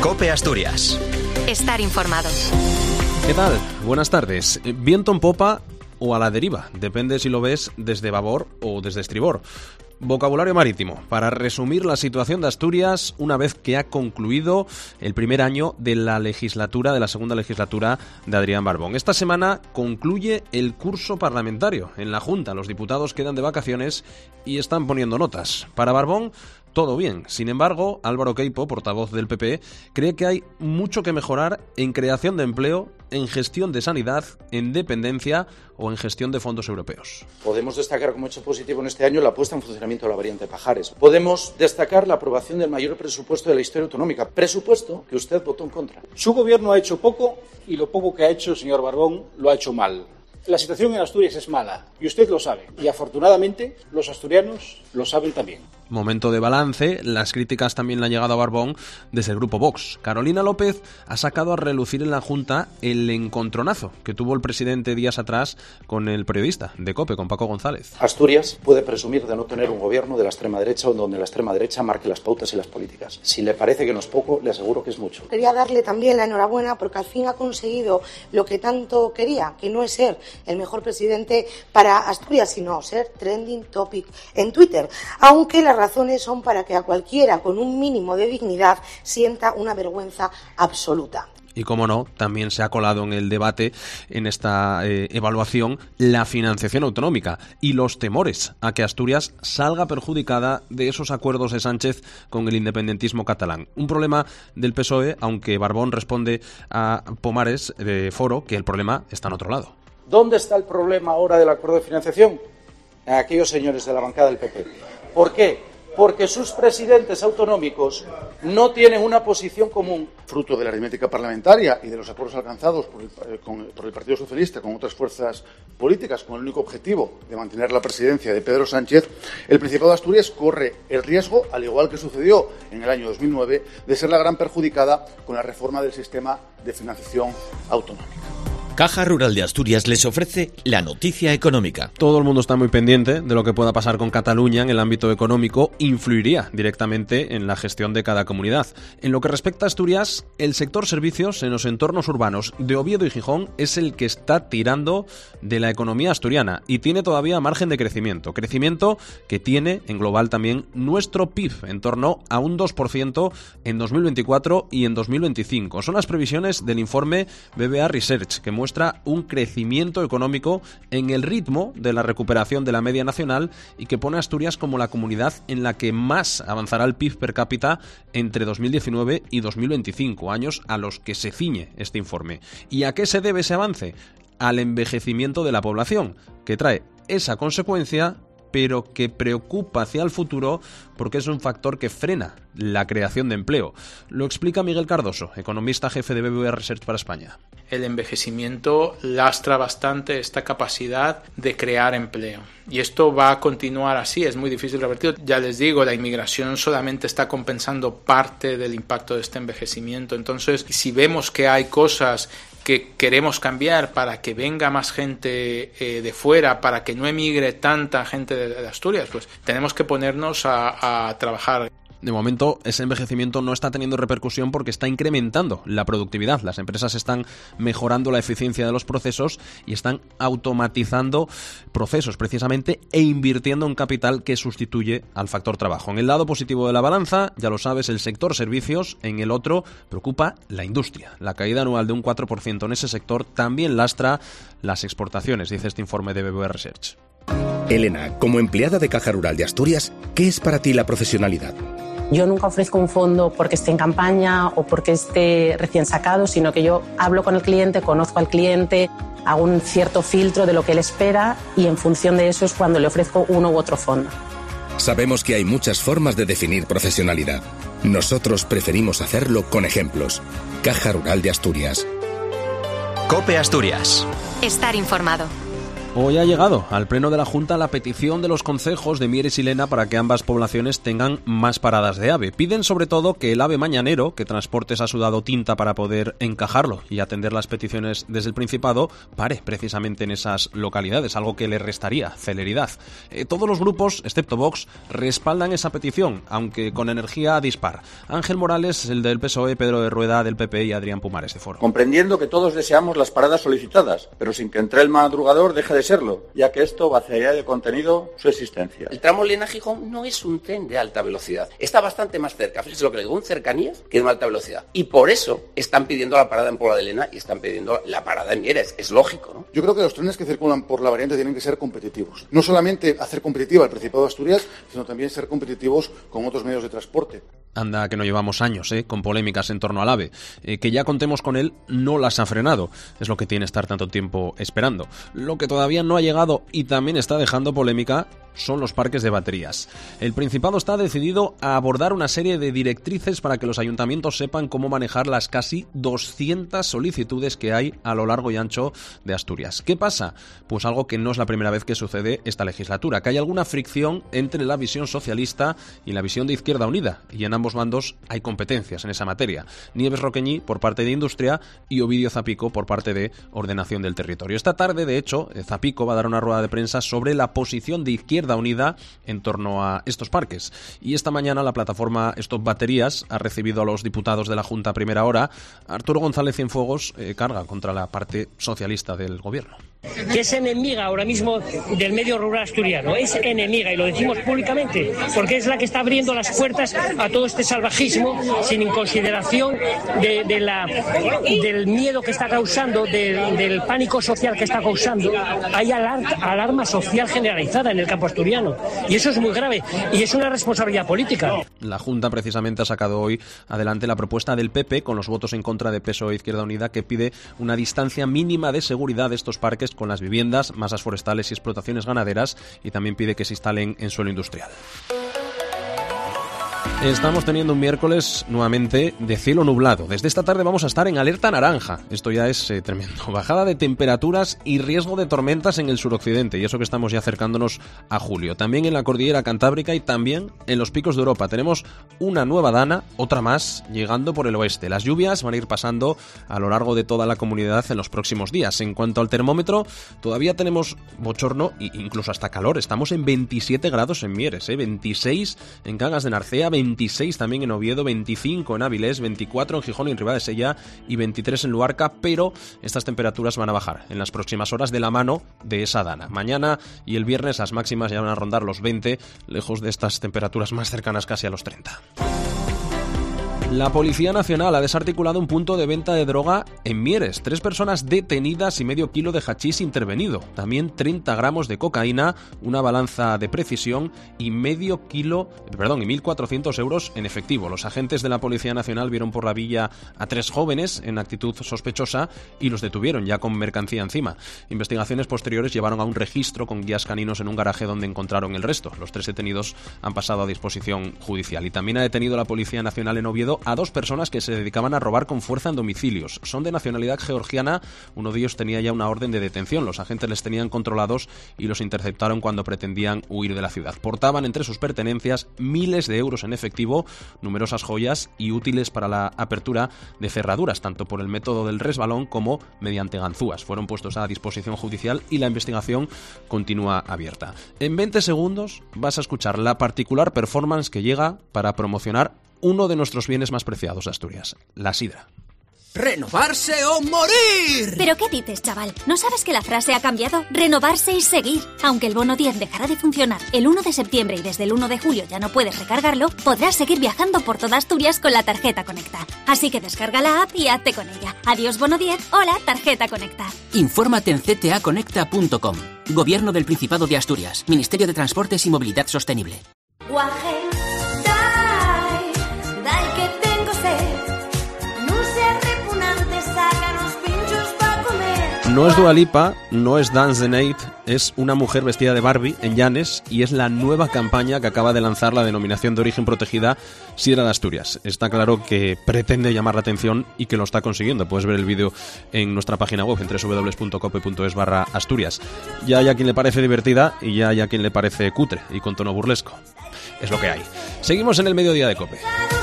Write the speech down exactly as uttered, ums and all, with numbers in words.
COPE Asturias. Estar informado. ¿Qué tal? Buenas tardes. Viento en popa o a la deriva, depende si lo ves desde babor o desde estribor. Vocabulario marítimo, para resumir la situación de Asturias una vez que ha concluido el primer año de la legislatura, de la segunda legislatura de Adrián Barbón. Esta semana concluye el curso parlamentario. En la Junta los diputados quedan de vacaciones y están poniendo notas. Para Barbón, todo bien. Sin embargo, Álvaro Queipo, portavoz del P P, cree que hay mucho que mejorar en creación de empleo, en gestión de sanidad, en dependencia o en gestión de fondos europeos. Podemos destacar como hecho positivo en este año la puesta en funcionamiento de la variante Pajares. Podemos destacar la aprobación del mayor presupuesto de la historia autonómica, presupuesto que usted votó en contra. Su gobierno ha hecho poco y lo poco que ha hecho el señor Barbón lo ha hecho mal. La situación en Asturias es mala y usted lo sabe. Y afortunadamente los asturianos lo saben también. Momento de balance, las críticas también le han llegado a Barbón desde el grupo Vox. Carolina López ha sacado a relucir en la Junta el encontronazo que tuvo el presidente días atrás con el periodista de COPE, con Paco González. Asturias puede presumir de no tener un gobierno de la extrema derecha o donde la extrema derecha marque las pautas y las políticas. Si le parece que no es poco, le aseguro que es mucho. Quería darle también la enhorabuena porque al fin ha conseguido lo que tanto quería, que no es ser el mejor presidente para Asturias, sino ser trending topic en Twitter, aunque las razones son para que a cualquiera con un mínimo de dignidad sienta una vergüenza absoluta. Y como no, también se ha colado en el debate, en esta eh, evaluación, la financiación autonómica y los temores a que Asturias salga perjudicada de esos acuerdos de Sánchez con el independentismo catalán. Un problema del P S O E, aunque Barbón responde a Pomares de Foro que el problema está en otro lado. ¿Dónde está el problema ahora del acuerdo de financiación? En aquellos señores de la bancada del P P. ¿Por qué? Porque sus presidentes autonómicos no tienen una posición común. Fruto de la aritmética parlamentaria y de los acuerdos alcanzados por el, con, por el Partido Socialista con otras fuerzas políticas con el único objetivo de mantener la presidencia de Pedro Sánchez, el Principado de Asturias corre el riesgo, al igual que sucedió en el año dos mil nueve, de ser la gran perjudicada con la reforma del sistema de financiación autonómica. Caja Rural de Asturias les ofrece la noticia económica. Todo el mundo está muy pendiente de lo que pueda pasar con Cataluña en el ámbito económico. Influiría directamente en la gestión de cada comunidad. En lo que respecta a Asturias, el sector servicios en los entornos urbanos de Oviedo y Gijón es el que está tirando de la economía asturiana y tiene todavía margen de crecimiento. Crecimiento que tiene en global también nuestro P I B, en torno a un dos por ciento en dos mil veinticuatro y en dos mil veinticinco. Son las previsiones del informe B B A Research, que muestra muestra un crecimiento económico en el ritmo de la recuperación de la media nacional y que pone a Asturias como la comunidad en la que más avanzará el P I B per cápita entre dos mil diecinueve y dos mil veinticinco, años a los que se ciñe este informe. ¿Y a qué se debe ese avance? Al envejecimiento de la población, que trae esa consecuencia, pero que preocupa hacia el futuro porque es un factor que frena la creación de empleo. Lo explica Miguel Cardoso, economista jefe de B B V A Research para España. El envejecimiento lastra bastante esta capacidad de crear empleo. Y esto va a continuar así, es muy difícil revertirlo. Ya les digo, la inmigración solamente está compensando parte del impacto de este envejecimiento. Entonces, si vemos que hay cosas que queremos cambiar para que venga más gente eh, de fuera, para que no emigre tanta gente de, de Asturias, pues tenemos que ponernos a, a trabajar. De momento, ese envejecimiento no está teniendo repercusión porque está incrementando la productividad. Las empresas están mejorando la eficiencia de los procesos y están automatizando procesos precisamente e invirtiendo en capital que sustituye al factor trabajo. En el lado positivo de la balanza, ya lo sabes, el sector servicios. En el otro, preocupa la industria. La caída anual de un cuatro por ciento en ese sector también lastra las exportaciones, dice este informe de B B V A Research. Elena, como empleada de Caja Rural de Asturias, ¿qué es para ti la profesionalidad? Yo nunca ofrezco un fondo porque esté en campaña o porque esté recién sacado, sino que yo hablo con el cliente, conozco al cliente, hago un cierto filtro de lo que él espera y en función de eso es cuando le ofrezco uno u otro fondo. Sabemos que hay muchas formas de definir profesionalidad. Nosotros preferimos hacerlo con ejemplos. Caja Rural de Asturias. COPE Asturias. Estar informado. Hoy ha llegado al Pleno de la Junta la petición de los concejos de Mieres y Lena para que ambas poblaciones tengan más paradas de AVE. Piden sobre todo que el AVE mañanero, que Transportes ha sudado tinta para poder encajarlo y atender las peticiones desde el Principado, pare precisamente en esas localidades, algo que le restaría celeridad. Eh, todos los grupos, excepto Vox, respaldan esa petición, aunque con energía dispar. Ángel Morales, el del P S O E, Pedro de Rueda del P P y Adrián Pumares de Foro. Comprendiendo que todos deseamos las paradas solicitadas, pero sin que entre el madrugador deje de serlo, ya que esto vaciaría de contenido su existencia. El tramo Lena-Gijón no es un tren de alta velocidad, está bastante más cerca, fíjese lo que le digo, un cercanías que de una alta velocidad. Y por eso están pidiendo la parada en Puebla de Lena y están pidiendo la parada en Mieres, es lógico, ¿no? Yo creo que los trenes que circulan por la variante tienen que ser competitivos. No solamente hacer competitiva el Principado de Asturias, sino también ser competitivos con otros medios de transporte. Anda, que no llevamos años, ¿eh? Con polémicas en torno al AVE. Eh, que ya contemos con él, no las ha frenado. Es lo que tiene estar tanto tiempo esperando. Lo que todavía no ha llegado y también está dejando polémica son los parques de baterías. El Principado está decidido a abordar una serie de directrices para que los ayuntamientos sepan cómo manejar las casi doscientas solicitudes que hay a lo largo y ancho de Asturias. ¿Qué pasa? Pues algo que no es la primera vez que sucede esta legislatura, que hay alguna fricción entre la visión socialista y la visión de Izquierda Unida, y en ambos bandos hay competencias en esa materia. Nieves Roqueñi por parte de Industria y Ovidio Zapico por parte de Ordenación del Territorio. Esta tarde, de hecho, Zapico va a dar una rueda de prensa sobre la posición de Izquierda Unida en torno a estos parques. Y esta mañana la plataforma Stop Baterías ha recibido a los diputados de la Junta a primera hora. Arturo González Cienfuegos eh, carga contra la parte socialista del gobierno. Que es enemiga ahora mismo del medio rural asturiano, es enemiga, y lo decimos públicamente, porque es la que está abriendo las puertas a todo este salvajismo sin consideración de, de la, del miedo que está causando, de, del pánico social que está causando. Hay alarma, alarma social generalizada en el campo asturiano, y eso es muy grave, y es una responsabilidad política. La Junta precisamente ha sacado hoy adelante la propuesta del P P, con los votos en contra de P S O E e Izquierda Unida, que pide una distancia mínima de seguridad de estos parques con las viviendas, masas forestales y explotaciones ganaderas, y también pide que se instalen en suelo industrial. Estamos teniendo un miércoles nuevamente de cielo nublado. Desde esta tarde vamos a estar en alerta naranja. Esto ya es eh, tremendo. Bajada de temperaturas y riesgo de tormentas en el suroccidente. Y eso que estamos ya acercándonos a julio. También en la cordillera cantábrica y también en los picos de Europa. Tenemos una nueva dana, otra más, llegando por el oeste. Las lluvias van a ir pasando a lo largo de toda la comunidad en los próximos días. En cuanto al termómetro, todavía tenemos bochorno e incluso hasta calor. Estamos en veintisiete grados en Mieres, ¿eh? veintiséis en Cangas de Narcea, veintiséis también en Oviedo, veinticinco en Avilés, veinticuatro en Gijón y en Ribadesella y veintitrés en Luarca, pero estas temperaturas van a bajar en las próximas horas de la mano de esa dana. Mañana y el viernes las máximas ya van a rondar los veinte, lejos de estas temperaturas más cercanas casi a los treinta. La Policía Nacional ha desarticulado un punto de venta de droga en Mieres. Tres personas detenidas y medio kilo de hachís intervenido. También treinta gramos de cocaína, una balanza de precisión y medio kilo, perdón, y mil cuatrocientos euros en efectivo. Los agentes de la Policía Nacional vieron por la villa a tres jóvenes en actitud sospechosa y los detuvieron ya con mercancía encima. Investigaciones posteriores llevaron a un registro con guías caninos en un garaje donde encontraron el resto. Los tres detenidos han pasado a disposición judicial. Y también ha detenido la Policía Nacional en Oviedo a dos personas que se dedicaban a robar con fuerza en domicilios. Son de nacionalidad georgiana, uno de ellos tenía ya una orden de detención. Los agentes les tenían controlados y los interceptaron cuando pretendían huir de la ciudad. Portaban entre sus pertenencias miles de euros en efectivo, numerosas joyas y útiles para la apertura de cerraduras, tanto por el método del resbalón como mediante ganzúas. Fueron puestos a disposición judicial y la investigación continúa abierta. En veinte segundos vas a escuchar la particular performance que llega para promocionar uno de nuestros bienes más preciados de Asturias, la sidra. ¡Renovarse o morir! ¿Pero qué dices, chaval? ¿No sabes que la frase ha cambiado? Renovarse y seguir. Aunque el bono diez dejará de funcionar el uno de septiembre y desde el uno de julio ya no puedes recargarlo, podrás seguir viajando por toda Asturias con la tarjeta Conecta. Así que descarga la app y hazte con ella. Adiós bono diez, hola tarjeta Conecta. Infórmate en c t a conecta punto com. Gobierno del Principado de Asturias. Ministerio de Transportes y Movilidad Sostenible. Guaje. No es Dua Lipa, no es Dance the Night, es una mujer vestida de Barbie en Llanes y es la nueva campaña que acaba de lanzar la denominación de origen protegida Sidra de Asturias. Está claro que pretende llamar la atención y que lo está consiguiendo. Puedes ver el vídeo en nuestra página web en doble u doble u doble u punto cope punto es barra Asturias. Ya hay a quien le parece divertida y ya hay a quien le parece cutre y con tono burlesco. Es lo que hay. Seguimos en el mediodía de COPE.